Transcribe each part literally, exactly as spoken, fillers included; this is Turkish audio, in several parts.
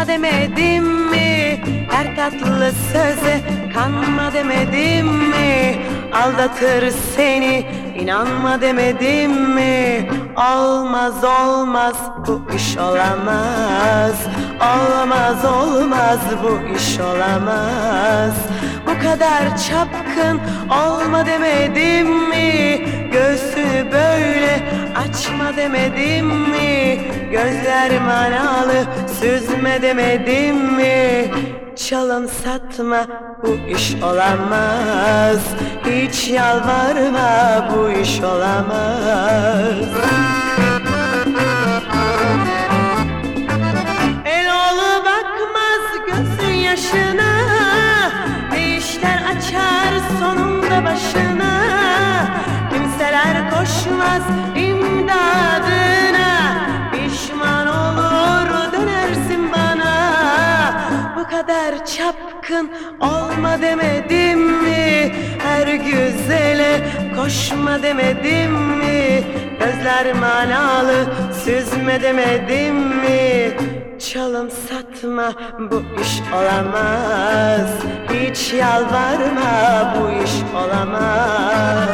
demedim mi? Her tatlı söze kanma demedim mi? Aldatır seni inanma demedim mi? Olmaz olmaz bu iş olamaz. Olmaz olmaz bu iş olamaz. Bu kadar çapkın olma demedim mi? Göğsünü böyle açma demedim mi? Gözler manalı süzme demedim mi? Çalın satma bu iş olamaz. Hiç yalvarma bu iş olamaz. Eloğlu bakmaz gözün yaşına, ne işler açar sonunda başına. Kimseler koşmaz imdadına, pişman olur dönersin bana. Bu kadar çapkın olma demedim mi? Her güzele koşma demedim mi? Gözler manalı süzme demedim mi? Çalım satma bu iş olamaz. Hiç yalvarma bu iş olamaz.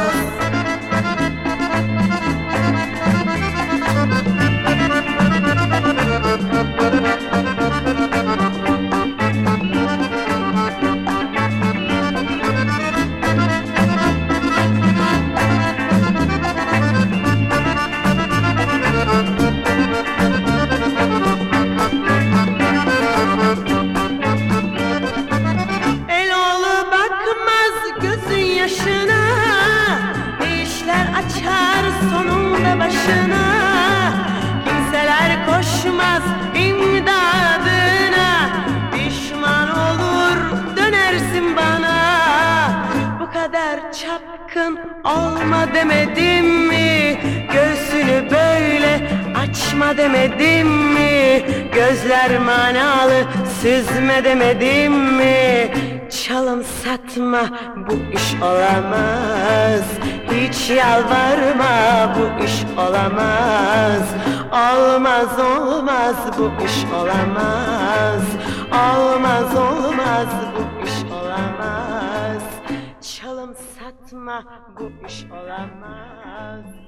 Yaşına, ne işler açar sonunda başına. Kimseler koşmaz imdadına, pişman olur dönersin bana. Bu kadar çapkın olma demedim mi? Göğsünü böyle açma demedim mi? Gözler manalı süzme demedim mi? Çalım satma bu iş olamaz. Hiç yalvarma bu iş olamaz. Olmaz olmaz bu iş olamaz. Olmaz olmaz bu iş olamaz. Çalım satma bu iş olamaz.